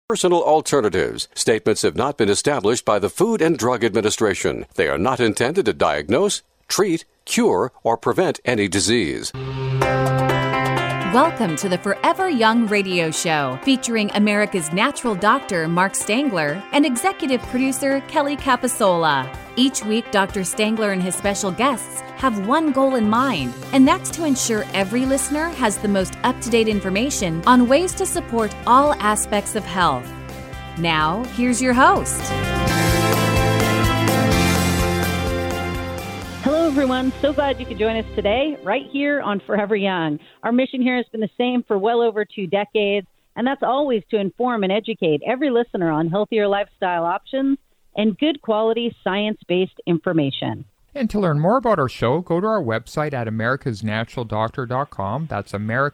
Personal alternatives. Statements have not been established by the Food and Drug Administration. They are not intended to diagnose, treat, cure, or prevent any disease. Welcome to the Forever Young radio show, featuring America's natural doctor, Mark Stangler, and executive producer, Kelly Capasola. Each week, Dr. Stangler and his special guests have one goal in mind, and that's to ensure every listener has the most up-to-date information on ways to support all aspects of health. Now, here's your host. Hello, everyone. So glad you could join us today, right here on Forever Young. Our mission here has been the same for well over 2 decades, and that's always to inform and educate every listener on healthier lifestyle options and good quality science-based information. And to learn more about our show, go to our website at americasnaturaldoctor.com. That's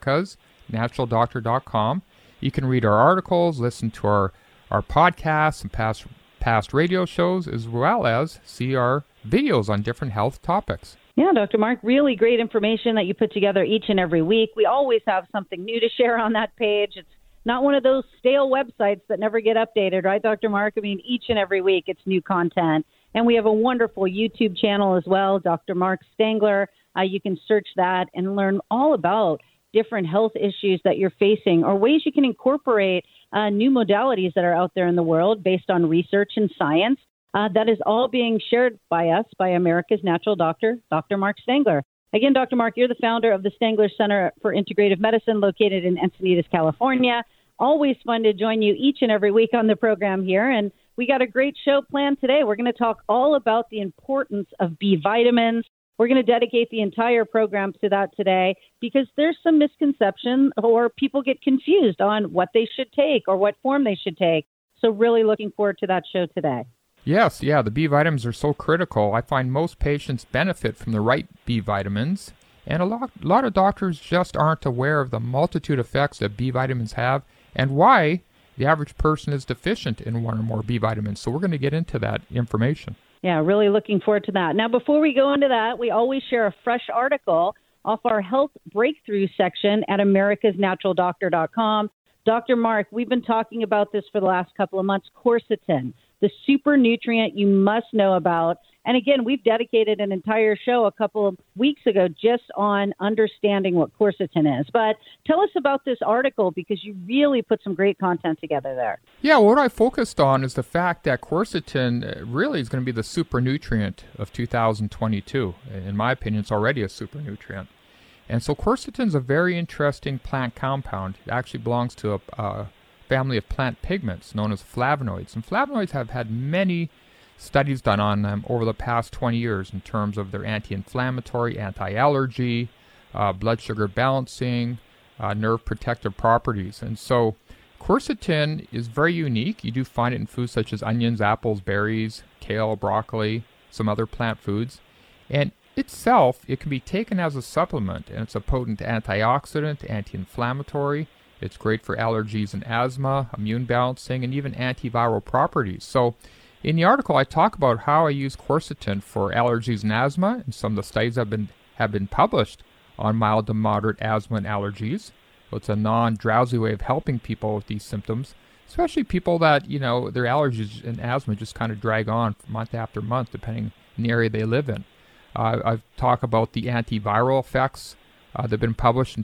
americasnaturaldoctor.com. You can read our articles, listen to our podcasts and past radio shows, as well as see our videos on different health topics. Yeah, Dr. Mark, really great information that you put together each and every week. We always have something new to share on that page. It's not one of those stale websites that never get updated, right, Dr. Mark? I mean, each and every week it's new content. And we have a wonderful YouTube channel as well, Dr. Mark Stangler. You can search that and learn all about different health issues that you're facing or ways you can incorporate new modalities that are out there in the world based on research and science. That is all being shared by us, by America's Natural Doctor, Dr. Mark Stangler. Again, Dr. Mark, you're the founder of the Stangler Center for Integrative Medicine located in Encinitas, California. Always fun to join you each and every week on the program here. And we got a great show planned today. We're going to talk all about the importance of B vitamins. We're going to dedicate the entire program to that today because there's some misconception or people get confused on what they should take or what form they should take. So really looking forward to that show today. Yes, the B vitamins are so critical. I find most patients benefit from the right B vitamins, and a lot of doctors just aren't aware of the multitude of effects that B vitamins have and why the average person is deficient in one or more B vitamins. So we're going to get into that information. Yeah, really looking forward to that. Now, before we go into that, we always share a fresh article off our health breakthrough section at americasnaturaldoctor.com. Dr. Mark, we've been talking about this for the last couple of months, quercetin, the super nutrient you must know about. And again, we've dedicated an entire show a couple of weeks ago just on understanding what quercetin is. But tell us about this article because you really put some great content together there. Yeah, what I focused on is the fact that quercetin really is going to be the super nutrient of 2022. In my opinion, it's already a super nutrient. And so quercetin is a very interesting plant compound. It actually belongs to a family of plant pigments known as flavonoids. And flavonoids have had many studies done on them over the past 20 years in terms of their anti-inflammatory, anti-allergy, blood sugar balancing, nerve protective properties. And so quercetin is very unique. You do find it in foods such as onions, apples, berries, kale, broccoli, some other plant foods. And itself, it can be taken as a supplement, and it's a potent antioxidant, anti-inflammatory. It's great for allergies and asthma, immune balancing, and even antiviral properties. So in the article, I talk about how I use quercetin for allergies and asthma, and some of the studies have been published on mild to moderate asthma and allergies. So it's a non-drowsy way of helping people with these symptoms, especially people that, their allergies and asthma just kind of drag on month after month, depending on the area they live in. I've talked about the antiviral effects that have been published in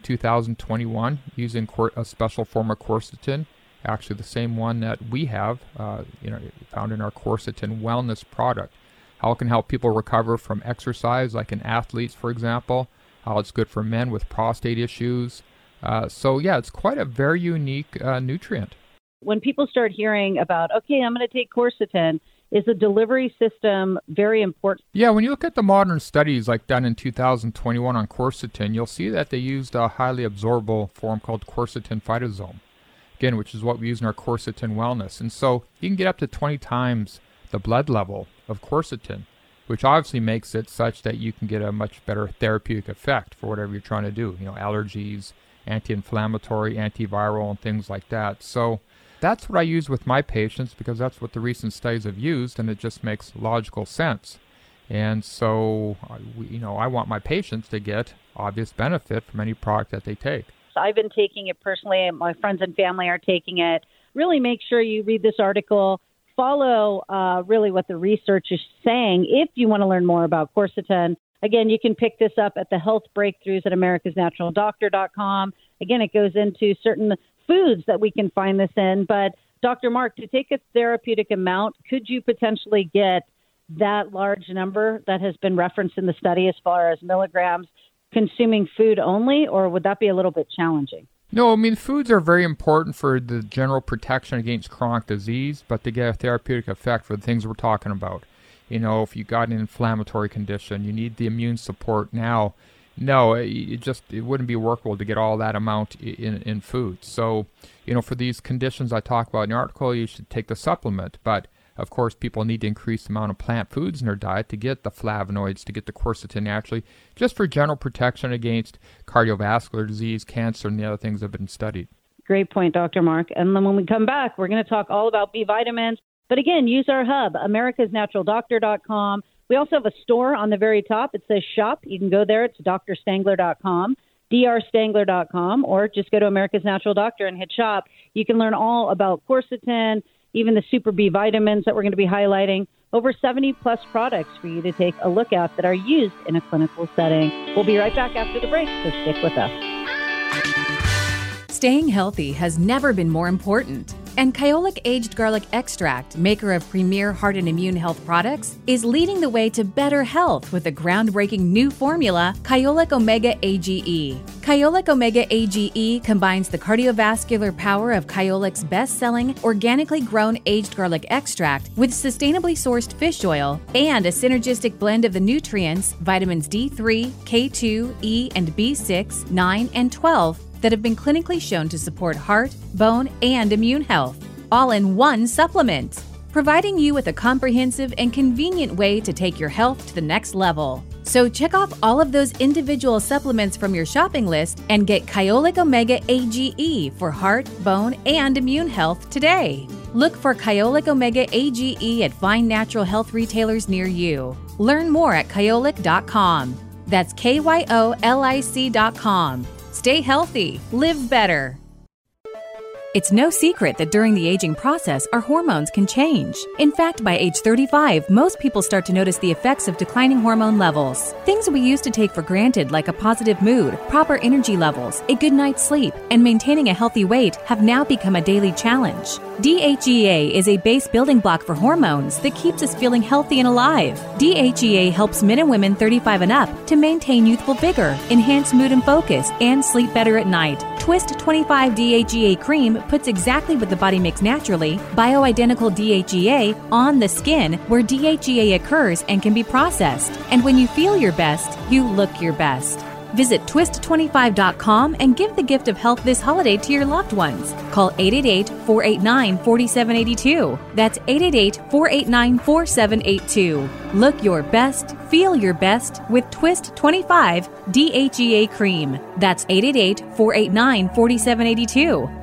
2021 using a special form of quercetin, actually the same one that we have, found in our quercetin wellness product. How it can help people recover from exercise, like in athletes, for example. How it's good for men with prostate issues. It's quite a very unique nutrient. When people start hearing about, okay, I'm going to take quercetin, is the delivery system very important? Yeah, when you look at the modern studies like done in 2021 on quercetin, you'll see that they used a highly absorbable form called quercetin phytosome, again, which is what we use in our quercetin wellness. And so you can get up to 20 times the blood level of quercetin, which obviously makes it such that you can get a much better therapeutic effect for whatever you're trying to do, allergies, anti-inflammatory, antiviral, and things like that. So that's what I use with my patients because that's what the recent studies have used, and it just makes logical sense. And so, I want my patients to get obvious benefit from any product that they take. So I've been taking it personally, and my friends and family are taking it. really make sure you read this article, follow really what the research is saying. If you want to learn more about quercetin, again, you can pick this up at the Health Breakthroughs at americasnaturaldoctor.com. Again, it goes into certain foods that we can find this in. But Dr. Mark, to take a therapeutic amount, could you potentially get that large number that has been referenced in the study as far as milligrams consuming food only, or would that be a little bit challenging? No, I mean, foods are very important for the general protection against chronic disease, but to get a therapeutic effect for the things we're talking about. You know, if you got an inflammatory condition, you need the immune support now. No, it wouldn't be workable to get all that amount in food. So, you know, for these conditions I talk about in the article, you should take the supplement. But, of course, people need to increase the amount of plant foods in their diet to get the flavonoids, to get the quercetin naturally, just for general protection against cardiovascular disease, cancer, and the other things that have been studied. Great point, Dr. Mark. And then when we come back, we're going to talk all about B vitamins. But again, use our hub, americasnaturaldoctor.com. We also have a store on the very top. It says shop. You can go there. It's drstangler.com, drstangler.com, or just go to America's Natural Doctor and hit shop. You can learn all about quercetin, even the super B vitamins that we're going to be highlighting. Over 70-plus products for you to take a look at that are used in a clinical setting. We'll be right back after the break, so stick with us. Staying healthy has never been more important. And Kyolic Aged Garlic Extract, maker of premier heart and immune health products, is leading the way to better health with a groundbreaking new formula, Kyolic Omega AGE. Kyolic Omega AGE combines the cardiovascular power of Kyolic's best-selling, organically grown aged garlic extract with sustainably sourced fish oil and a synergistic blend of the nutrients, vitamins D3, K2, E, and B6, 9, and 12, that have been clinically shown to support heart, bone, and immune health, all in one supplement, providing you with a comprehensive and convenient way to take your health to the next level. So check off all of those individual supplements from your shopping list and get Kyolic Omega AGE for heart, bone, and immune health today. Look for Kyolic Omega AGE at fine natural health retailers near you. Learn more at kyolic.com. That's KYOLIC.com. Stay healthy, live better. It's no secret that during the aging process, our hormones can change. In fact, by age 35, most people start to notice the effects of declining hormone levels. Things we used to take for granted, like a positive mood, proper energy levels, a good night's sleep, and maintaining a healthy weight, have now become a daily challenge. DHEA is a base building block for hormones that keeps us feeling healthy and alive. DHEA helps men and women 35 and up to maintain youthful vigor, enhance mood and focus, and sleep better at night. Twist 25 DHEA cream puts exactly what the body makes naturally, bioidentical DHEA, on the skin where DHEA occurs and can be processed. And when you feel your best, you look your best. Visit twist25.com and give the gift of health this holiday to your loved ones. Call 888-489-4782. That's 888-489-4782. Look your best, feel your best with Twist 25 DHEA cream. That's 888-489-4782.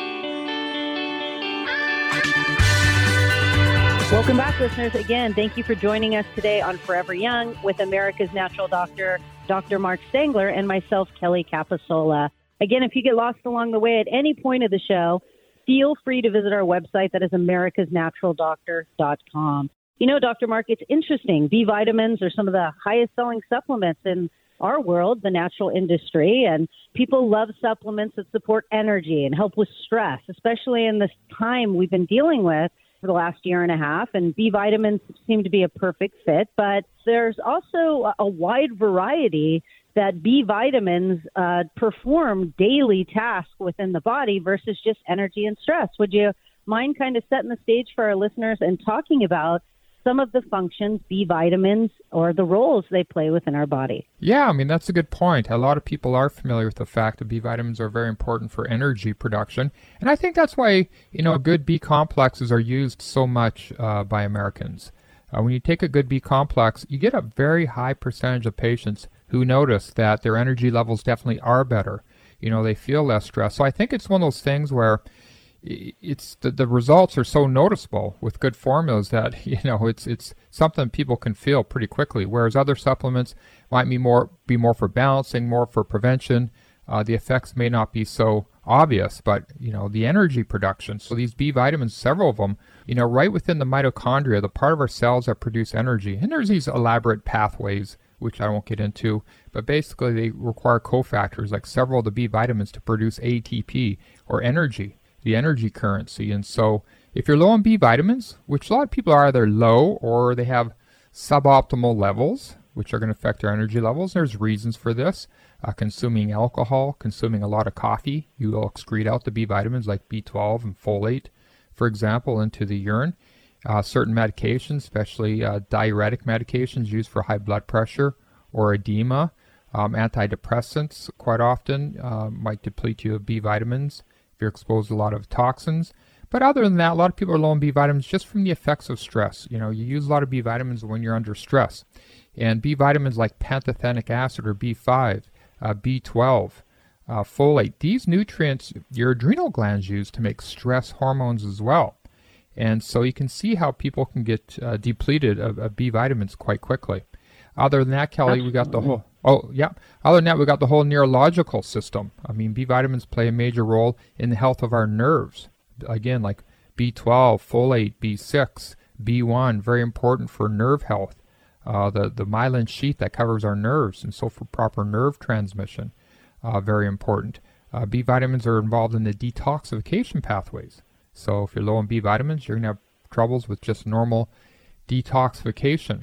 Welcome back, listeners. Again, thank you for joining us today on Forever Young with America's Natural Doctor, Dr. Mark Stangler, and myself, Kelly Capasola. Again, if you get lost along the way at any point of the show, feel free to visit our website. That is americasnaturaldoctor.com. You know, Dr. Mark, it's interesting. B vitamins are some of the highest selling supplements in our world, the natural industry, and people love supplements that support energy and help with stress, especially in this time we've been dealing with for the last year and a half, and B vitamins seem to be a perfect fit, but there's also a wide variety that B vitamins perform daily tasks within the body versus just energy and stress. Would you mind kind of setting the stage for our listeners and talking about some of the functions B vitamins or the roles they play within our body? Yeah, I mean, that's a good point. A lot of people are familiar with the fact that B vitamins are very important for energy production. And I think that's why, you know, good B complexes are used so much by Americans. When you take a good B complex, you get a very high percentage of patients who notice that their energy levels definitely are better. You know, they feel less stress. So I think it's one of those things where it's the results are so noticeable with good formulas that, you know, it's something people can feel pretty quickly, whereas other supplements might be more for balancing, more for prevention. The effects may not be so obvious, but, the energy production. So these B vitamins, several of them, right within the mitochondria, the part of our cells that produce energy. And there's these elaborate pathways, which I won't get into, but basically they require cofactors like several of the B vitamins to produce ATP, or energy, the energy currency. And so if you're low on B vitamins, which a lot of people are either low or they have suboptimal levels, which are going to affect their energy levels. There's reasons for this. Consuming alcohol, consuming a lot of coffee, you will excrete out the B vitamins like B12 and folate, for example, into the urine. Certain medications, especially diuretic medications used for high blood pressure or edema, antidepressants quite often might deplete you of B vitamins if you're exposed to a lot of toxins. But other than that, a lot of people are low on B vitamins just from the effects of stress. You use a lot of B vitamins when you're under stress. And B vitamins like pantothenic acid or B5, B12, folate, these nutrients your adrenal glands use to make stress hormones as well. And so you can see how people can get depleted of B vitamins quite quickly. Other than that, Kelly, we got the whole... Other than that, we got the whole neurological system. I mean, B vitamins play a major role in the health of our nerves. Again, like B12, folate, B6, B1, very important for nerve health. The myelin sheath that covers our nerves, and so for proper nerve transmission, very important. B vitamins are involved in the detoxification pathways. So if you're low on B vitamins, you're going to have troubles with just normal detoxification.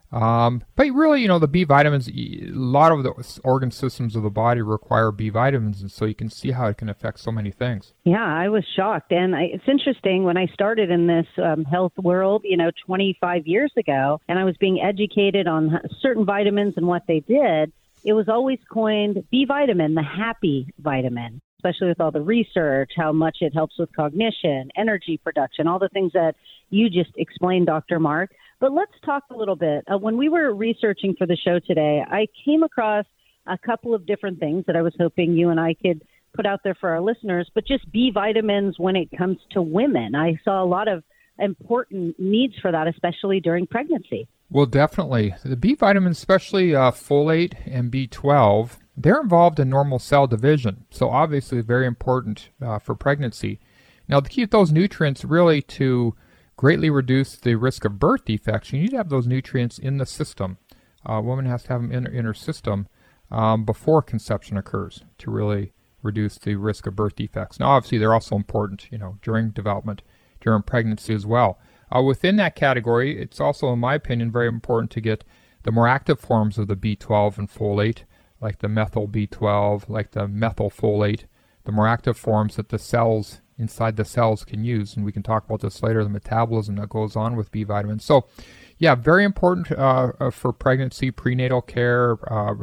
But really, the B vitamins, a lot of the organ systems of the body require B vitamins, and so you can see how it can affect so many things. Yeah, I was shocked. And it's interesting, when I started in this health world, 25 years ago, and I was being educated on certain vitamins and what they did, it was always coined B vitamin, the happy vitamin, especially with all the research, how much it helps with cognition, energy production, all the things that you just explained, Dr. Mark. But let's talk a little bit. When we were researching for the show today, I came across a couple of different things that I was hoping you and I could put out there for our listeners, but just B vitamins when it comes to women. I saw a lot of important needs for that, especially during pregnancy. Well, definitely. The B vitamins, especially folate and B12, they're involved in normal cell division, so obviously very important for pregnancy. Now, to keep those nutrients really to greatly reduce the risk of birth defects, you need to have those nutrients in the system. A woman has to have them in her system before conception occurs to really reduce the risk of birth defects. Now, obviously, they're also important, during development, during pregnancy as well. Within that category, it's also, in my opinion, very important to get the more active forms of the B12 and folate, like the methyl B12, like the methylfolate, the more active forms that the cells inside the cells can use. And we can talk about this later, the metabolism that goes on with B vitamins. So, yeah, very important for pregnancy, prenatal care,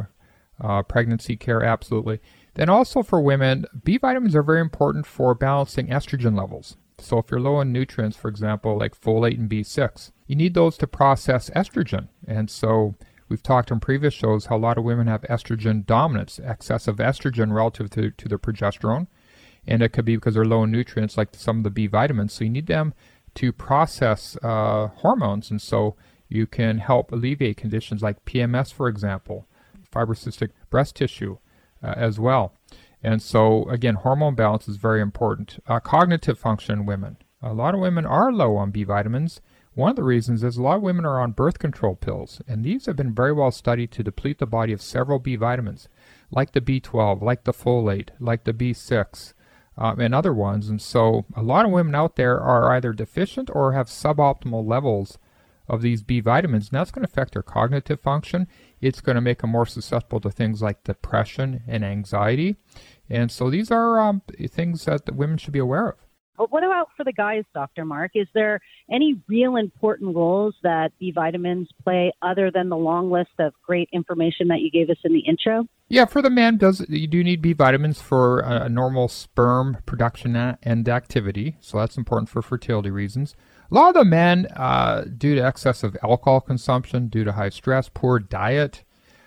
pregnancy care, absolutely. Then also for women, B vitamins are very important for balancing estrogen levels. So if you're low in nutrients, for example, like folate and B6, you need those to process estrogen. And so we've talked on previous shows how a lot of women have estrogen dominance, excessive estrogen relative to their progesterone. And it could be because they're low in nutrients like some of the B vitamins. So you need them to process hormones. And so you can help alleviate conditions like PMS, for example, fibrocystic breast tissue as well. And so, again, hormone balance is very important. Cognitive function in women. A lot of women are low on B vitamins. One of the reasons is a lot of women are on birth control pills, and these have been very well studied to deplete the body of several B vitamins, like the B12, like the folate, like the B6, and other ones. And so a lot of women out there are either deficient or have suboptimal levels of these B vitamins, and that's going to affect their cognitive function. It's going to make them more susceptible to things like depression and anxiety. And so these are things that the women should be aware of. But what about for the guys, Dr. Mark? Is there any real important roles that B vitamins play other than the long list of great information that you gave us in the intro? Yeah, for the man, you do need B vitamins for a normal sperm production and activity. So that's important for fertility reasons. A lot of the men, due to excessive alcohol consumption, due to high stress, poor diet,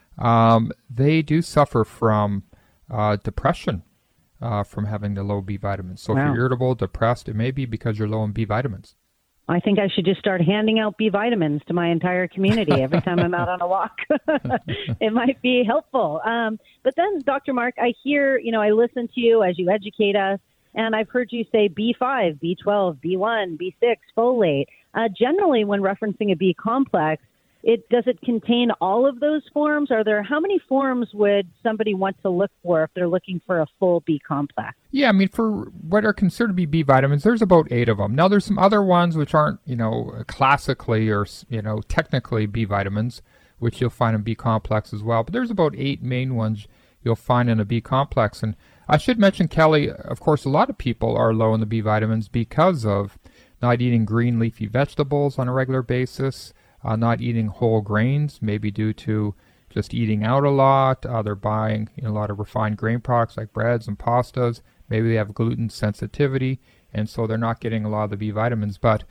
they do suffer from depression from having the low B vitamins. So if you're irritable, depressed, it may be because you're low in B vitamins. I think I should just start handing out B vitamins to my entire community every time I'm out on a walk. It might be helpful. But then, Dr. Mark, I hear, I listen to you as you educate us, and I've heard you say B5, B12, B1, B6, folate. Generally, when referencing a B complex, does it contain all of those forms? How many forms would somebody want to look for if they're looking for a full B complex? Yeah, for what are considered to be B vitamins, there's about 8 of them. Now, there's some other ones which aren't, classically or, technically B vitamins, which you'll find in B complex as well. But there's about 8 main ones you'll find in a B complex. And I should mention, Kelly, of course, a lot of people are low in the B vitamins because of not eating green leafy vegetables on a regular basis, not eating whole grains, maybe due to just eating out a lot. They're buying a lot of refined grain products like breads and pastas. Maybe they have gluten sensitivity, and so they're not getting a lot of the B vitamins. But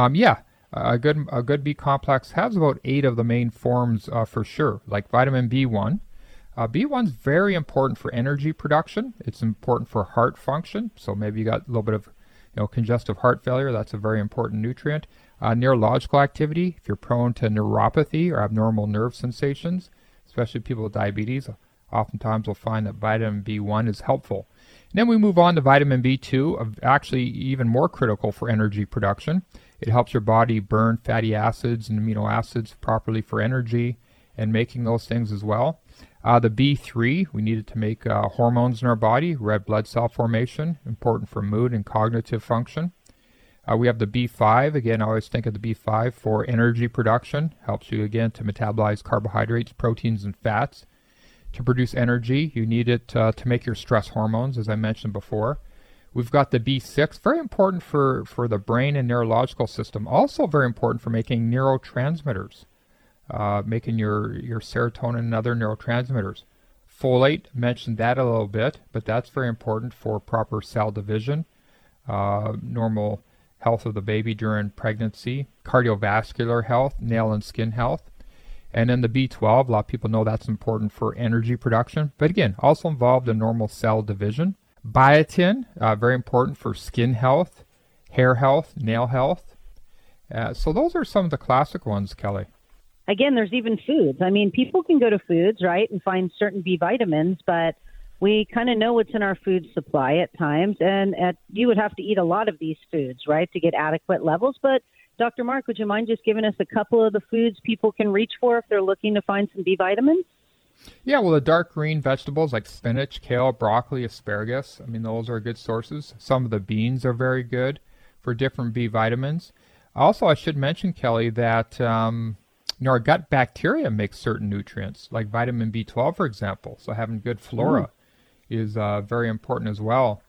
a good B complex has about 8 of the main forms for sure, like vitamin B1. B1 is very important for energy production. It's important for heart function. So maybe you got a little bit of congestive heart failure. That's a very important nutrient. Neurological activity, if you're prone to neuropathy or abnormal nerve sensations, especially people with diabetes, oftentimes will find that vitamin B1 is helpful. And then we move on to vitamin B2, actually even more critical for energy production. It helps your body burn fatty acids and amino acids properly for energy and making those things as well. The B3, we need it to make hormones in our body, red blood cell formation, important for mood and cognitive function. We have the B5. Again, I always think of the B5 for energy production. Helps you, again, to metabolize carbohydrates, proteins, and fats. To produce energy, you need it to make your stress hormones, as I mentioned before. We've got the B6, very important for the brain and neurological system. Also very important for making neurotransmitters, making your serotonin and other neurotransmitters. Folate, mentioned that a little bit, but that's very important for proper cell division, normal health of the baby during pregnancy, cardiovascular health, nail and skin health. And then the B12, a lot of people know that's important for energy production, but again, also involved in normal cell division. Biotin, very important for skin health, hair health, nail health. So those are some of the classic ones, Kelly. Again, there's even foods. People can go to foods, right, and find certain B vitamins, but we kind of know what's in our food supply at times, and you would have to eat a lot of these foods, right, to get adequate levels. But Dr. Mark, would you mind just giving us a couple of the foods people can reach for if they're looking to find some B vitamins? Yeah, well, the dark green vegetables like spinach, kale, broccoli, asparagus, those are good sources. Some of the beans are very good for different B vitamins. Also, I should mention, Kelly, that our gut bacteria makes certain nutrients, like vitamin B12, for example. So having good flora is very important as well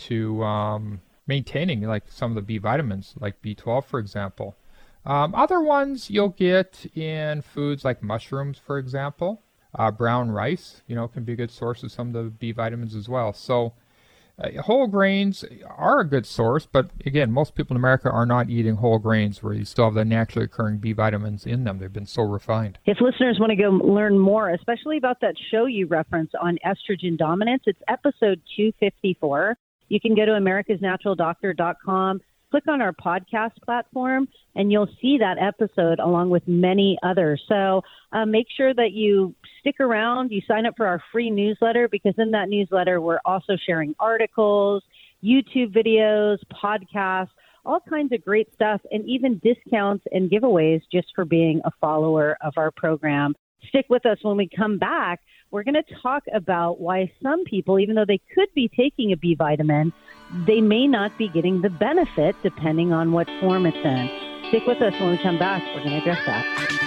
to maintaining like some of the B vitamins, like B12, for example. Other ones you'll get in foods like mushrooms, for example. Brown rice, can be a good source of some of the B vitamins as well. So whole grains are a good source, but again, most people in America are not eating whole grains where you still have the naturally occurring B vitamins in them. They've been so refined. If listeners want to go learn more, especially about that show you reference on estrogen dominance, it's episode 254. You can go to americasnaturaldoctor.com, click on our podcast platform, and you'll see that episode along with many others. So make sure that you stick around, you sign up for our free newsletter, because in that newsletter, we're also sharing articles, YouTube videos, podcasts, all kinds of great stuff, and even discounts and giveaways just for being a follower of our program. Stick with us. When we come back, we're going to talk about why some people, even though they could be taking a B vitamin, they may not be getting the benefit depending on what form it's in. Stick with us. When we come back, we're going to address that.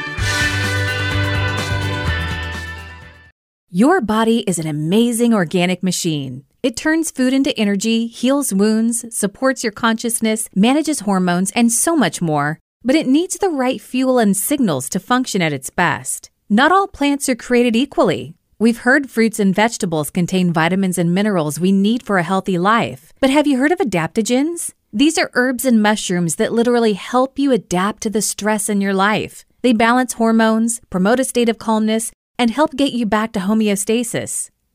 Your body is an amazing organic machine. It turns food into energy, heals wounds, supports your consciousness, manages hormones, and so much more. But it needs the right fuel and signals to function at its best. Not all plants are created equally. We've heard fruits and vegetables contain vitamins and minerals we need for a healthy life. But have you heard of adaptogens? These are herbs and mushrooms that literally help you adapt to the stress in your life. They balance hormones, promote a state of calmness, and help get you back to homeostasis.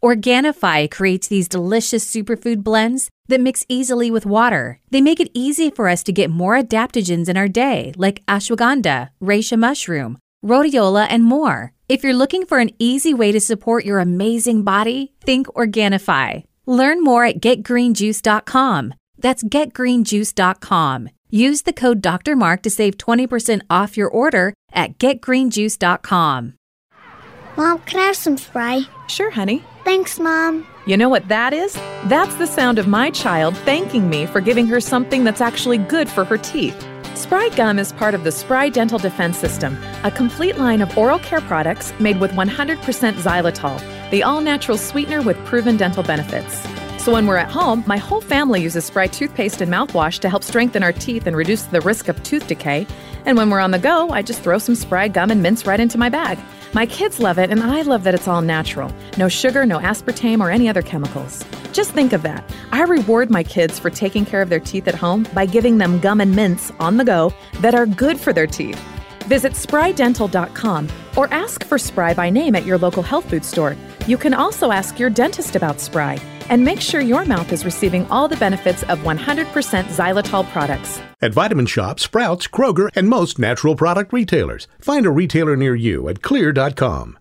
Organifi creates these delicious superfood blends that mix easily with water. They make it easy for us to get more adaptogens in our day, like ashwagandha, reishi mushroom, rhodiola, and more. If you're looking for an easy way to support your amazing body, think Organifi. Learn more at getgreenjuice.com. That's getgreenjuice.com. Use the code Dr. Mark to save 20% off your order at getgreenjuice.com. Mom, can I have some Spry? Sure, honey. Thanks, Mom. You know what that is? That's the sound of my child thanking me for giving her something that's actually good for her teeth. Spry Gum is part of the Spry Dental Defense System, a complete line of oral care products made with 100% xylitol, the all-natural sweetener with proven dental benefits. So when we're at home, my whole family uses Spry toothpaste and mouthwash to help strengthen our teeth and reduce the risk of tooth decay. And when we're on the go, I just throw some Spry Gum and mints right into my bag. My kids love it, and I love that it's all natural. No sugar, no aspartame, or any other chemicals. Just think of that. I reward my kids for taking care of their teeth at home by giving them gum and mints on the go that are good for their teeth. Visit sprydental.com or ask for Spry by name at your local health food store. You can also ask your dentist about Spry and make sure your mouth is receiving all the benefits of 100% xylitol products. At Vitamin Shoppe, Sprouts, Kroger, and most natural product retailers. Find a retailer near you at Xlear.com.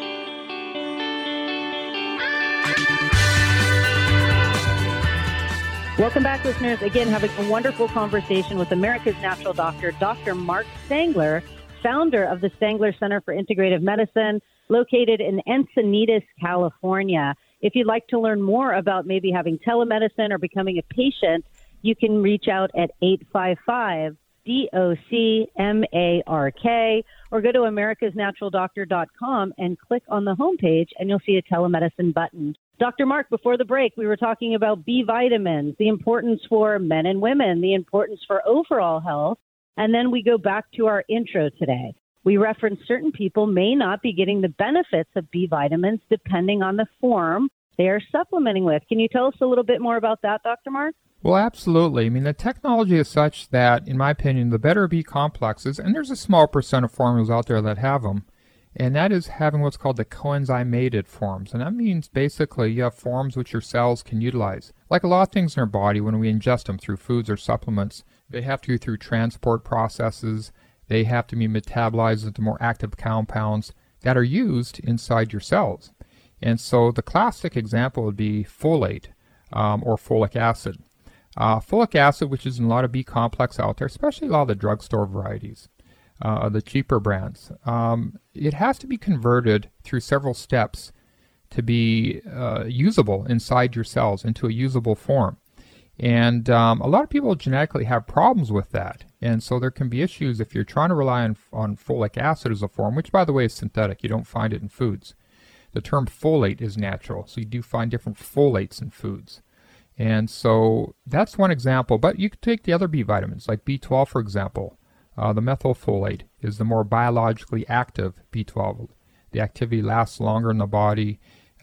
Welcome back, listeners. Again, having a wonderful conversation with America's Natural Doctor, Dr. Mark Stangler, founder of the Stangler Center for Integrative Medicine, located in Encinitas, California. If you'd like to learn more about maybe having telemedicine or becoming a patient, you can reach out at 855-DOC-MARK or go to americasnaturaldoctor.com and click on the homepage and you'll see a telemedicine button. Dr. Mark, before the break, we were talking about B vitamins, the importance for men and women, the importance for overall health, and then we go back to our intro today. We referenced certain people may not be getting the benefits of B vitamins depending on the form they are supplementing with. Can you tell us a little bit more about that, Dr. Mark? Well, absolutely. I mean, the technology is such that, in my opinion, the better B complexes, and there's a small percent of formulas out there that have them, and that is having what's called the coenzymated forms. And that means basically you have forms which your cells can utilize. Like a lot of things in our body, when we ingest them through foods or supplements, they have to go through transport processes. They have to be metabolized into more active compounds that are used inside your cells. And so the classic example would be folate or folic acid. Folic acid, which is in a lot of B complex out there, especially a lot of the drugstore varieties, the cheaper brands, it has to be converted through several steps to be usable inside your cells into a usable form. And a lot of people genetically have problems with that. And so there can be issues if you're trying to rely on folic acid as a form, which, by the way, is synthetic. You don't find it in foods. The term folate is natural, so you do find different folates in foods. And so that's one example. But you could take the other B vitamins, like B12, for example. The methylfolate is the more biologically active B12. The activity lasts longer in the body.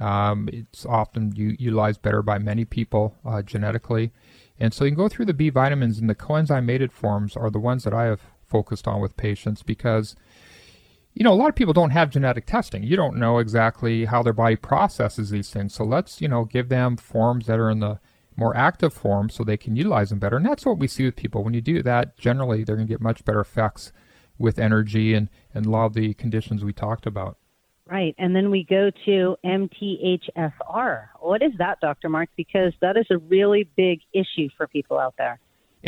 It's often utilized better by many people genetically. And so you can go through the B vitamins, and the coenzymated forms are the ones that I have focused on with patients because, you know, a lot of people don't have genetic testing. You don't know exactly how their body processes these things. So let's, give them forms that are in the more active form so they can utilize them better. And that's what we see with people. When you do that, generally they're going to get much better effects with energy and a lot of the conditions we talked about. Right. And then we go to MTHFR. What is that, Dr. Mark? Because that is a really big issue for people out there.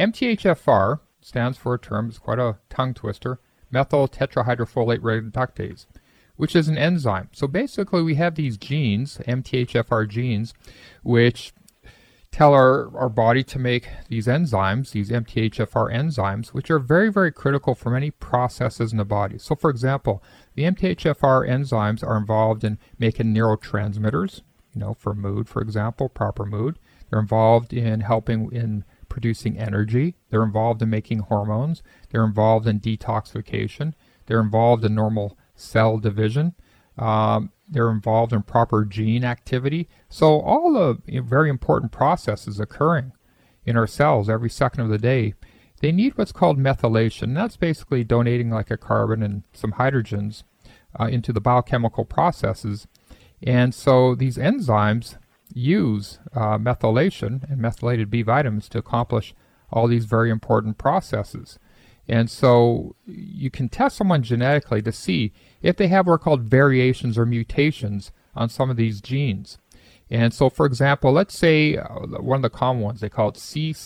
MTHFR stands for a term, it's quite a tongue twister, methyl tetrahydrofolate reductase, which is an enzyme. So basically we have these genes, MTHFR genes, which tell our body to make these enzymes, these MTHFR enzymes, which are very, very critical for many processes in the body. So for example, the MTHFR enzymes are involved in making neurotransmitters, for mood, for example, proper mood. They're involved in helping in producing energy. They're involved in making hormones. They're involved in detoxification. They're involved in normal cell division. They're involved in proper gene activity. So all the very important processes occurring in our cells every second of the day, they need what's called methylation. That's basically donating like a carbon and some hydrogens into the biochemical processes. And so these enzymes use methylation and methylated B vitamins to accomplish all these very important processes. And so you can test someone genetically to see if they have what are called variations or mutations on some of these genes. And so, for example, let's say one of the common ones, they call it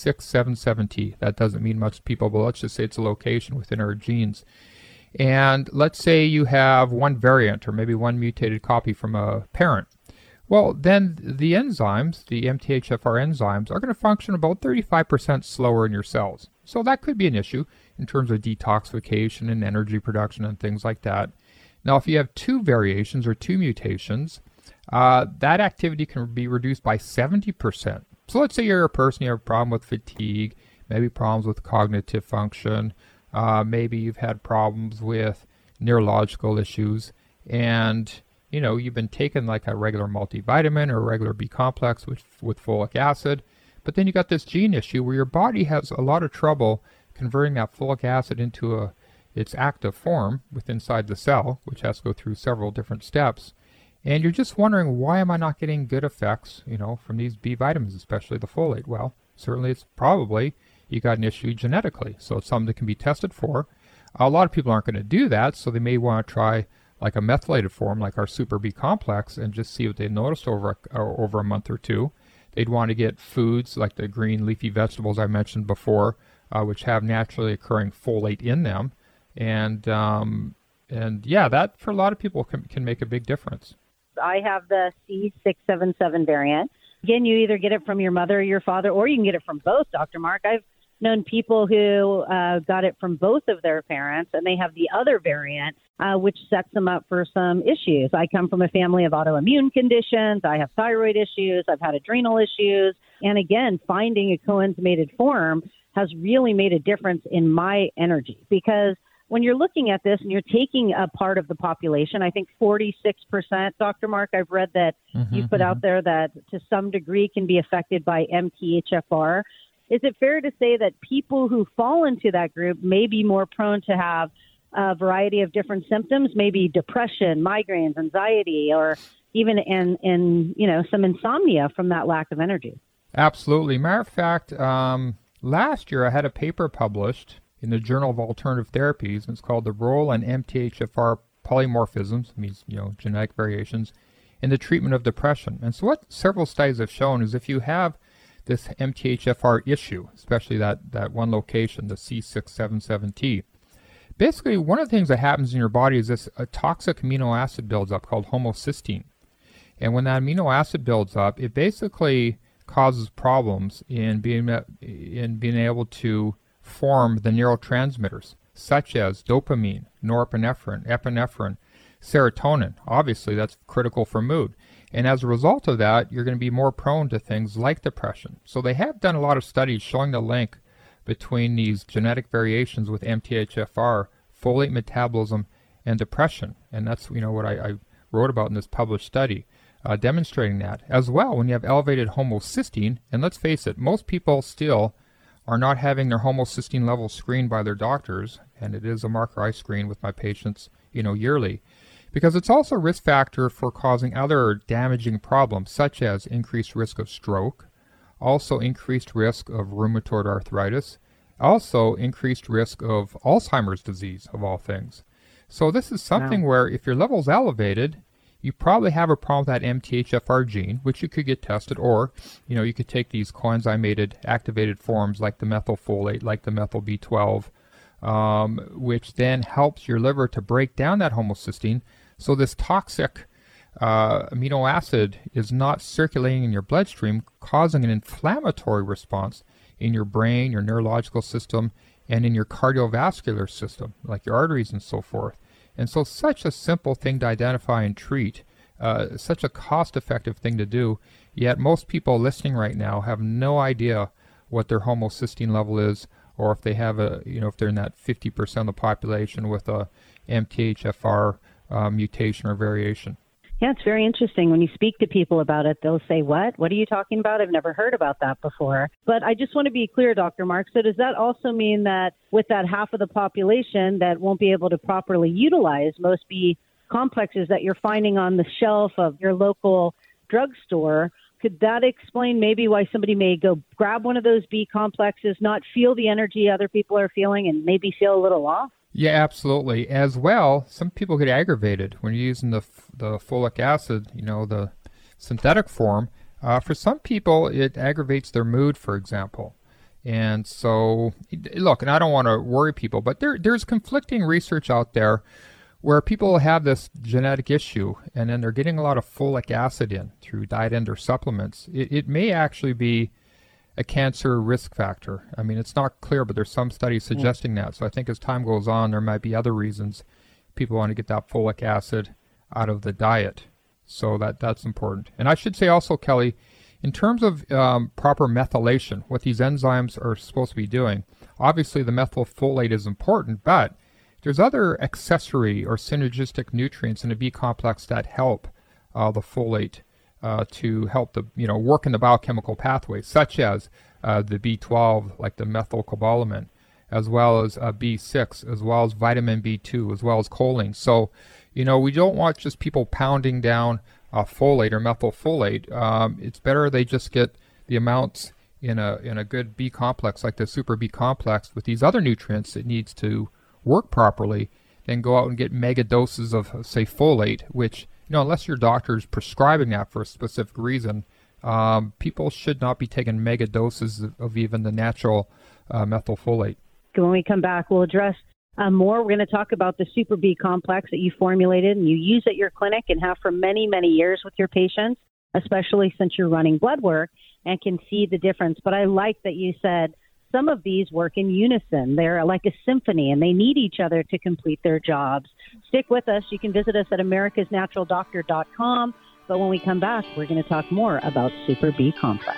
C677T. That doesn't mean much to people, but let's just say it's a location within our genes. And let's say you have one variant or maybe one mutated copy from a parent. Well, then the enzymes, the MTHFR enzymes, are going to function about 35% slower in your cells. So that could be an issue in terms of detoxification and energy production and things like that. Now, if you have two variations or two mutations, that activity can be reduced by 70%. So let's say you're a person, you have a problem with fatigue, maybe problems with cognitive function, maybe you've had problems with neurological issues, and you've been taking like a regular multivitamin or a regular B complex with folic acid, but then you got this gene issue where your body has a lot of trouble converting that folic acid into its active form inside the cell, which has to go through several different steps. And you're just wondering, why am I not getting good effects, from these B vitamins, especially the folate? Well, certainly it's probably you got an issue genetically. So it's something that can be tested for. A lot of people aren't going to do that, so they may want to try like a methylated form, like our Super B complex, and just see what they noticed over a month or two. They'd want to get foods like the green leafy vegetables I mentioned before, which have naturally occurring folate in them. And yeah, that for a lot of people can make a big difference. I have the C677 variant. Again, you either get it from your mother or your father, or you can get it from both, Dr. Mark. I've known people who got it from both of their parents, and they have the other variant, which sets them up for some issues. I come from a family of autoimmune conditions. I have thyroid issues. I've had adrenal issues. And again, finding a coenzymated form has really made a difference in my energy, because when you're looking at this and you're taking a part of the population, I think 46%, Dr. Mark, I've read that you put out there that to some degree can be affected by MTHFR. Is it fair to say that people who fall into that group may be more prone to have a variety of different symptoms, maybe depression, migraines, anxiety, or even some insomnia from that lack of energy? Absolutely. Matter of fact, last year I had a paper published in the Journal of Alternative Therapies, and it's called The Role in MTHFR Polymorphisms, means genetic variations, in the treatment of depression. And so what several studies have shown is if you have this MTHFR issue, especially that one location, the C677T, basically one of the things that happens in your body is a toxic amino acid builds up called homocysteine. And when that amino acid builds up, it basically causes problems in being able to form the neurotransmitters, such as dopamine, norepinephrine, epinephrine, serotonin. Obviously, that's critical for mood. And as a result of that, you're going to be more prone to things like depression. So they have done a lot of studies showing the link between these genetic variations with MTHFR, folate metabolism, and depression. And that's what I wrote about in this published study, demonstrating that. As well, when you have elevated homocysteine, and let's face it, most people still are not having their homocysteine levels screened by their doctors, and it is a marker I screen with my patients, yearly, because it's also a risk factor for causing other damaging problems, such as increased risk of stroke, also increased risk of rheumatoid arthritis, also increased risk of Alzheimer's disease, of all things. So this is something where if your level's elevated, you probably have a problem with that MTHFR gene, which you could get tested, or, you could take these coenzymated activated forms like the methylfolate, like the methyl B12, which then helps your liver to break down that homocysteine. So this toxic amino acid is not circulating in your bloodstream, causing an inflammatory response in your brain, your neurological system, and in your cardiovascular system, like your arteries and so forth. And so such a simple thing to identify and treat, such a cost-effective thing to do, yet most people listening right now have no idea what their homocysteine level is, or if they have if they're in that 50% of the population with a MTHFR mutation or variation. Yeah, it's very interesting. When you speak to people about it, they'll say, what? What are you talking about? I've never heard about that before. But I just want to be clear, Dr. Mark. So does that also mean that with that half of the population that won't be able to properly utilize most B complexes that you're finding on the shelf of your local drugstore, could that explain maybe why somebody may go grab one of those B complexes, not feel the energy other people are feeling, and maybe feel a little off? Yeah, absolutely. As well, some people get aggravated when you're using the folic acid, the synthetic form. For some people, it aggravates their mood, for example. And so, look, and I don't want to worry people, but there's conflicting research out there where people have this genetic issue and then they're getting a lot of folic acid in through diet and or supplements. It may actually be a cancer risk factor. I mean, it's not clear, but there's some studies suggesting that. So I think as time goes on, there might be other reasons people want to get that folic acid out of the diet. So that's important. And I should say also, Kelly, in terms of proper methylation, what these enzymes are supposed to be doing, obviously the methylfolate is important, but there's other accessory or synergistic nutrients in the B complex that help the folate to help the work in the biochemical pathways, such as the B12, like the methylcobalamin, as well as B6, as well as vitamin B2, as well as choline. So, we don't want just people pounding down folate or methylfolate. It's better they just get the amounts in a good B complex, like the super B complex, with these other nutrients it needs to work properly, than go out and get mega doses of, say, folate, which, unless your doctor is prescribing that for a specific reason, people should not be taking mega doses of even the natural methylfolate. When we come back, we'll address more. We're going to talk about the Super B complex that you formulated and you use at your clinic and have for many, many years with your patients, especially since you're running blood work and can see the difference. But I like that you said some of these work in unison. They're like a symphony, and they need each other to complete their jobs. Stick with us. You can visit us at americasnaturaldoctor.com. But when we come back, we're going to talk more about Super B complex.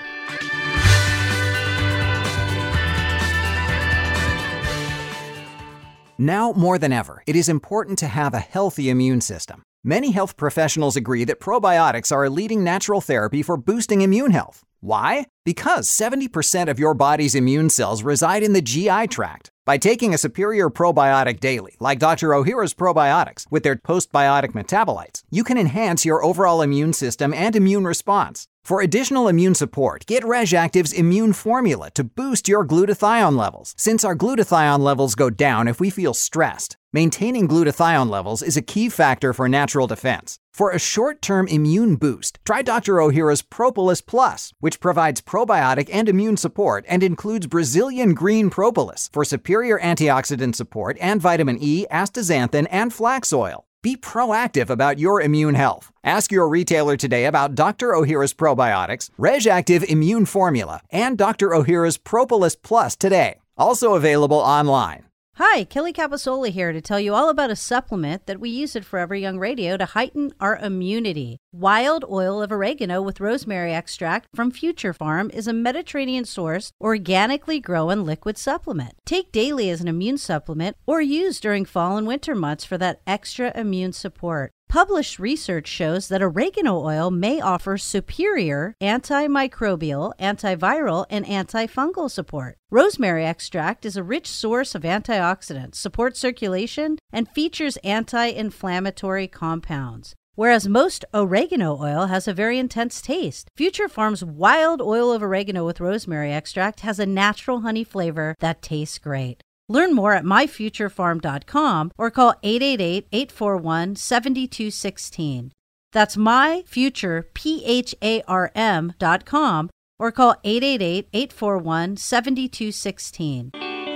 Now more than ever, it is important to have a healthy immune system. Many health professionals agree that probiotics are a leading natural therapy for boosting immune health. Why? Because 70% of your body's immune cells reside in the GI tract. By taking a superior probiotic daily, like Dr. Ohhira's probiotics, with their postbiotic metabolites, you can enhance your overall immune system and immune response. For additional immune support, get RegActive's Immune Formula to boost your glutathione levels, since our glutathione levels go down if we feel stressed. Maintaining glutathione levels is a key factor for natural defense. For a short-term immune boost, try Dr. Ohhira's Propolis Plus, which provides probiotic and immune support and includes Brazilian green propolis for superior antioxidant support and vitamin E, astaxanthin, and flax oil. Be proactive about your immune health. Ask your retailer today about Dr. Ohhira's probiotics, RegActive Immune Formula, and Dr. Ohhira's Propolis Plus today. Also available online. Hi, Kelly Capasola here to tell you all about a supplement that we use at Forever Young Radio to heighten our immunity. Wild oil of oregano with rosemary extract from Future Farm is a Mediterranean-sourced, organically grown liquid supplement. Take daily as an immune supplement or use during fall and winter months for that extra immune support. Published research shows that oregano oil may offer superior antimicrobial, antiviral, and antifungal support. Rosemary extract is a rich source of antioxidants, supports circulation, and features anti-inflammatory compounds. Whereas most oregano oil has a very intense taste, Future Farm's wild oil of oregano with rosemary extract has a natural honey flavor that tastes great. Learn more at myfuturefarm.com or call 888-841-7216. That's myfuturefarm.com or call 888-841-7216.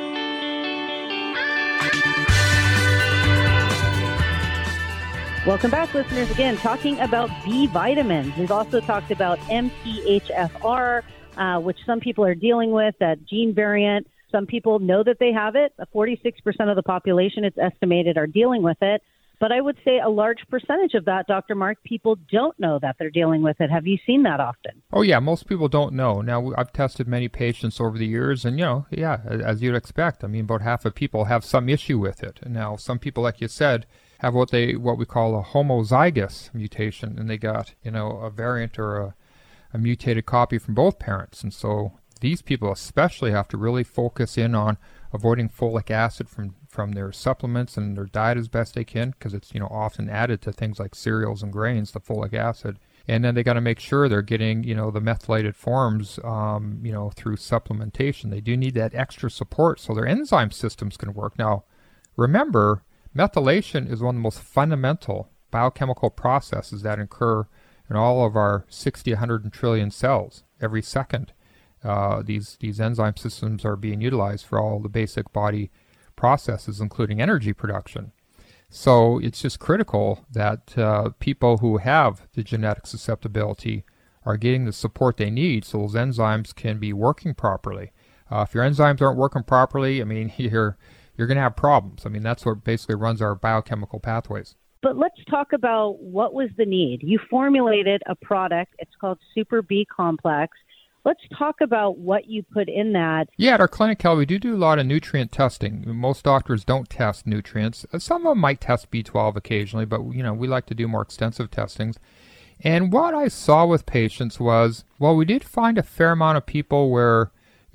Welcome back, listeners. Again, talking about B vitamins. We've also talked about MTHFR, which some people are dealing with, that gene variant. Some people know that they have it. 46% of the population, it's estimated, are dealing with it. But I would say a large percentage of that, Dr. Mark, people don't know that they're dealing with it. Have you seen that often? Oh, yeah. Most people don't know. Now, I've tested many patients over the years, and, as you'd expect, about half of people have some issue with it. And now, some people, like you said, have what we call a homozygous mutation, and they got, a variant or a mutated copy from both parents. And so these people especially have to really focus in on avoiding folic acid from from their supplements and their diet as best they can, because it's, often added to things like cereals and grains, the folic acid. And then they got to make sure they're getting, the methylated forms, through supplementation. They do need that extra support so their enzyme systems can work. Now, remember, methylation is one of the most fundamental biochemical processes that occur in all of our 60, 100, and trillion cells every second. These enzyme systems are being utilized for all the basic body processes, including energy production. So it's just critical that people who have the genetic susceptibility are getting the support they need so those enzymes can be working properly. If your enzymes aren't working properly, you're going to have problems. That's what basically runs our biochemical pathways. But let's talk about what was the need. You formulated a product. It's called Super B Complex. Let's talk about what you put in that. Yeah, at our clinic, Kelly, we do a lot of nutrient testing. Most doctors don't test nutrients. Some of them might test B12 occasionally, but we like to do more extensive testings. And what I saw with patients was, we did find a fair amount of people where,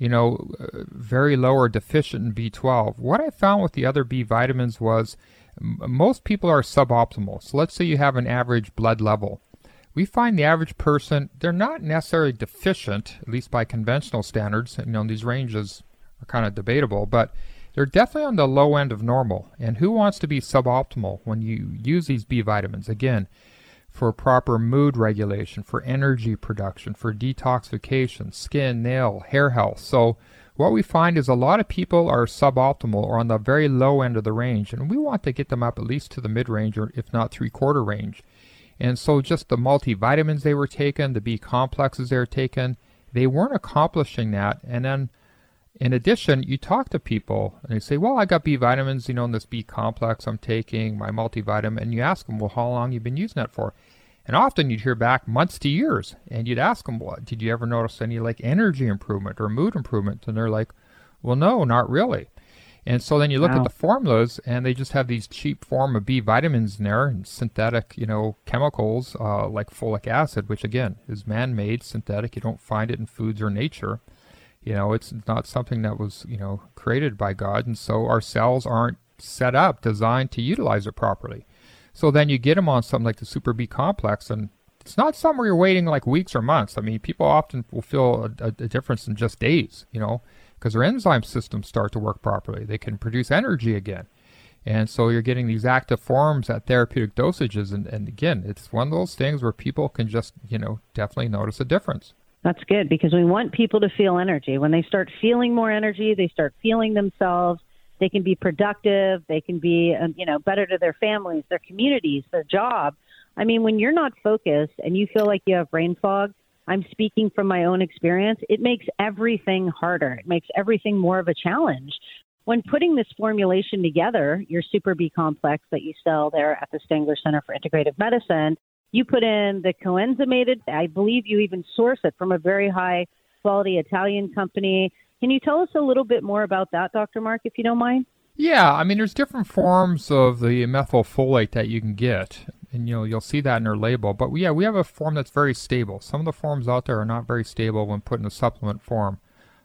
very low or deficient in B12. What I found with the other B vitamins was most people are suboptimal. So let's say you have an average blood level. We find the average person, they're not necessarily deficient, at least by conventional standards. These ranges are kind of debatable, but they're definitely on the low end of normal. And who wants to be suboptimal when you use these B vitamins? Again, for proper mood regulation, for energy production, for detoxification, skin, nail, hair health. So what we find is a lot of people are suboptimal or on the very low end of the range, and we want to get them up at least to the mid-range or if not three-quarter range. And so just the multivitamins they were taking, the B complexes they were taking, they weren't accomplishing that. And then in addition, you talk to people and they say, I got B vitamins, in this B complex I'm taking, my multivitamin, and you ask them, how long you've been using that for? And often you'd hear back months to years, and you'd ask them, did you ever notice any energy improvement or mood improvement? And they're like, no, not really. And so then you look at the formulas, and they just have these cheap form of B vitamins in there, and synthetic, chemicals like folic acid, which again is man-made, synthetic. You don't find it in foods or nature. It's not something that was, created by God, and so our cells aren't set up, designed to utilize it properly. So then you get them on something like the Super B Complex, and it's not something where you're waiting like weeks or months. People often will feel a difference in just days, because their enzyme systems start to work properly. They can produce energy again. And so you're getting these active forms at therapeutic dosages. And again, it's one of those things where people can just, definitely notice a difference. That's good, because we want people to feel energy. When they start feeling more energy, they start feeling themselves. They can be productive. They can be, better to their families, their communities, their job. When you're not focused and you feel like you have brain fog, I'm speaking from my own experience, it makes everything harder. It makes everything more of a challenge. When putting this formulation together, your Super B Complex that you sell there at the Stangler Center for Integrative Medicine, you put in the coenzymated, I believe you even source it from a very high quality Italian company. Can you tell us a little bit more about that, Dr. Mark, if you don't mind? Yeah, there's different forms of the methylfolate that you can get, and you'll see that in their label. But we have a form that's very stable. Some of the forms out there are not very stable when put in a supplement form.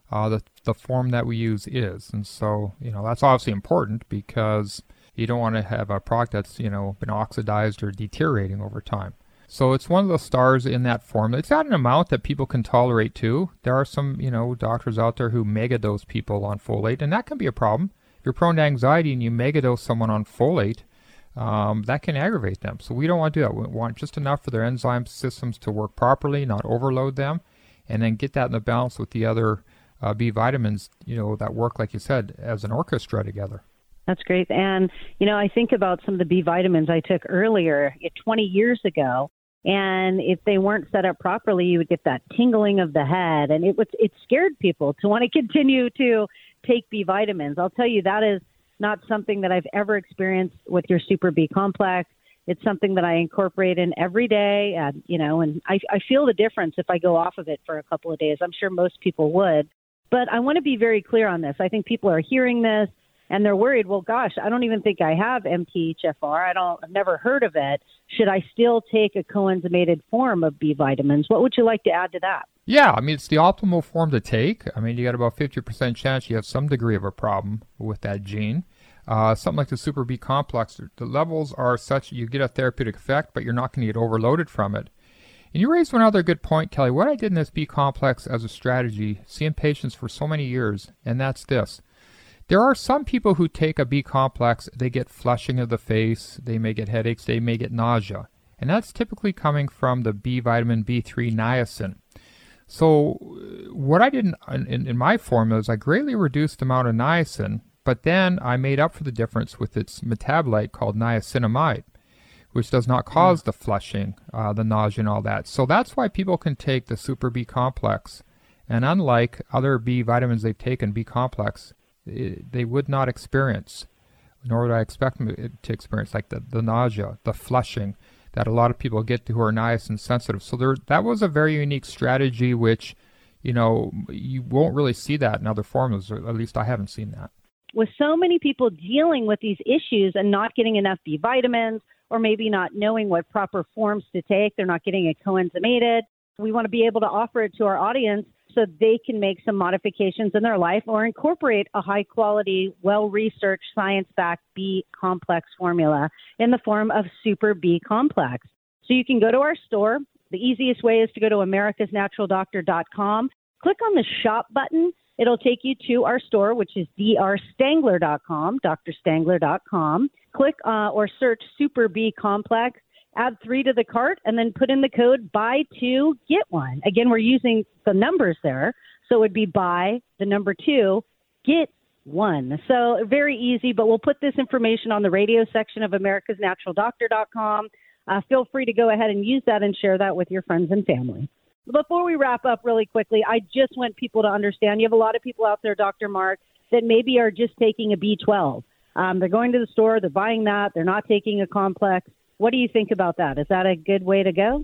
The form that we use is, and so that's obviously important because you don't want to have a product that's been oxidized or deteriorating over time. So it's one of the stars in that form. It's at an amount that people can tolerate too. There are some doctors out there who megadose people on folate, and that can be a problem. If you're prone to anxiety and you megadose someone on folate, that can aggravate them. So we don't want to do that. We want just enough for their enzyme systems to work properly, not overload them, and then get that in the balance with the other B vitamins, that work, like you said, as an orchestra together. That's great. And, I think about some of the B vitamins I took earlier 20 years ago, and if they weren't set up properly, you would get that tingling of the head, and it scared people to want to continue to take B vitamins. I'll tell you, that is not something that I've ever experienced with your Super B Complex. It's something that I incorporate in every day, and I feel the difference if I go off of it for a couple of days. I'm sure most people would. But I want to be very clear on this. I think people are hearing this, and they're worried, well, gosh, I don't even think I have MTHFR. I've never heard of it. Should I still take a coenzymated form of B vitamins? What would you like to add to that? Yeah, it's the optimal form to take. You got about 50% chance you have some degree of a problem with that gene. something like the Super B complex, the levels are such that you get a therapeutic effect, but you're not going to get overloaded from it. And you raised one other good point, Kelly. What I did in this B complex as a strategy, seeing patients for so many years, and that's this. There are some people who take a B complex, they get flushing of the face, they may get headaches, they may get nausea. And that's typically coming from the B vitamin B3 niacin. So what I did in my formula is I greatly reduced the amount of niacin, but then I made up for the difference with its metabolite called niacinamide, which does not cause the flushing, the nausea and all that. So that's why people can take the Super B complex. And unlike other B vitamins they've taken, B complex, they would not experience, nor would I expect them to experience, like the nausea, the flushing that a lot of people get who are niacin sensitive. So that was a very unique strategy, which, you won't really see that in other formulas, or at least I haven't seen that. With so many people dealing with these issues and not getting enough B vitamins, or maybe not knowing what proper forms to take, they're not getting it coenzymated. We want to be able to offer it to our audience so they can make some modifications in their life or incorporate a high-quality, well-researched, science-backed B complex formula in the form of Super B complex. So you can go to our store. The easiest way is to go to americasnaturaldoctor.com. Click on the shop button. It'll take you to our store, which is drstangler.com, drstangler.com. Click or search Super B complex. Add 3 to the cart, and then put in the code buy 2, get 1. Again, we're using the numbers there, so it would be buy, the number 2, get 1. So very easy, but we'll put this information on the radio section of americasnaturaldoctor.com. Feel free to go ahead and use that and share that with your friends and family. Before we wrap up really quickly, I just want people to understand, you have a lot of people out there, Dr. Mark, that maybe are just taking a B12. They're going to the store, they're buying that, they're not taking a complex. What do you think about that? Is that a good way to go?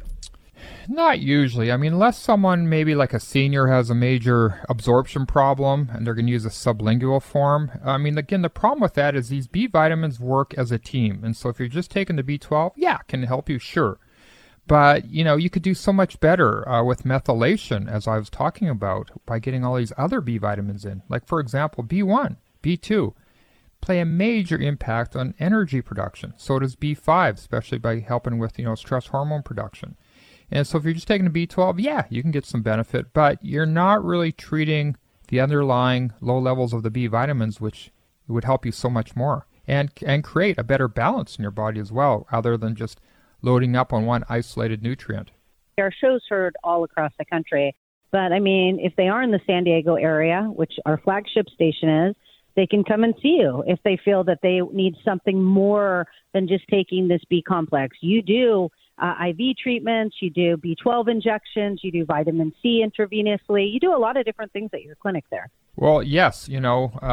Not usually. I mean, unless someone maybe like a senior has a major absorption problem and they're going to use a sublingual form. I mean, again, the problem with that is these B vitamins work as a team. And so if you're just taking the B12, yeah, can it help you? Sure. But, you could do so much better with methylation, as I was talking about, by getting all these other B vitamins in. Like, for example, B1, B2. Play a major impact on energy production. So does B5, especially by helping with, stress hormone production. And so if you're just taking the B12, yeah, you can get some benefit, but you're not really treating the underlying low levels of the B vitamins, which would help you so much more and create a better balance in your body as well, other than just loading up on one isolated nutrient. Our show's heard all across the country, but I mean, if they are in the San Diego area, which our flagship station is, they can come and see you if they feel that they need something more than just taking this B complex. You do IV treatments, you do B12 injections, you do vitamin C intravenously. You do a lot of different things at your clinic there. Well, yes, we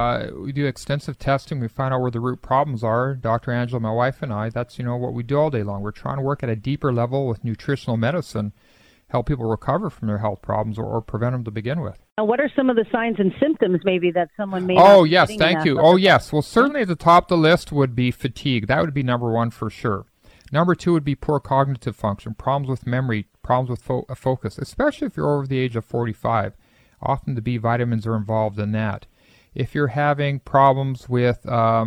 do extensive testing. We find out where the root problems are. Dr. Angela, my wife, and I, that's, what we do all day long. We're trying to work at a deeper level with nutritional medicine, help people recover from their health problems or prevent them to begin with. Now, what are some of the signs and symptoms maybe that someone may Oh, yes, thank you. Oh, yes. Well, certainly at the top of the list would be fatigue. That would be number 1 for sure. Number 2 would be poor cognitive function, problems with memory, problems with focus, especially if you're over the age of 45. Often the B vitamins are involved in that. If you're having problems with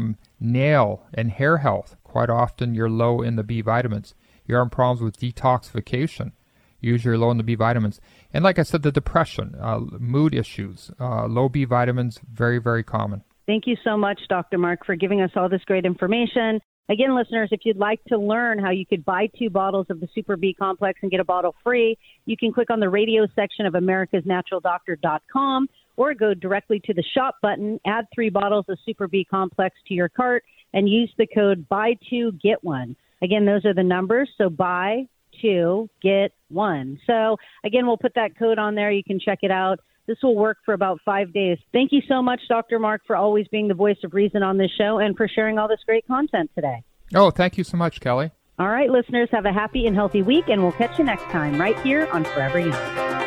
nail and hair health, quite often you're low in the B vitamins. You're having problems with detoxification. Usually you're low in the B vitamins. And like I said, the depression, mood issues, low B vitamins, very, very common. Thank you so much, Dr. Mark, for giving us all this great information. Again, listeners, if you'd like to learn how you could buy 2 bottles of the Super B complex and get a bottle free, you can click on the radio section of americasnaturaldoctor.com or go directly to the shop button, add 3 bottles of Super B complex to your cart, and use the code buy 2, get 1. Again, those are the numbers, so buy 2, get 1. So again, we'll put that code on there. You can check it out. This will work for about 5 days. Thank you so much, Dr. Mark, for always being the voice of reason on this show and for sharing all this great content today. Oh, thank you so much, Kelly. All right, listeners, have a happy and healthy week, and we'll catch you next time right here on Forever Young.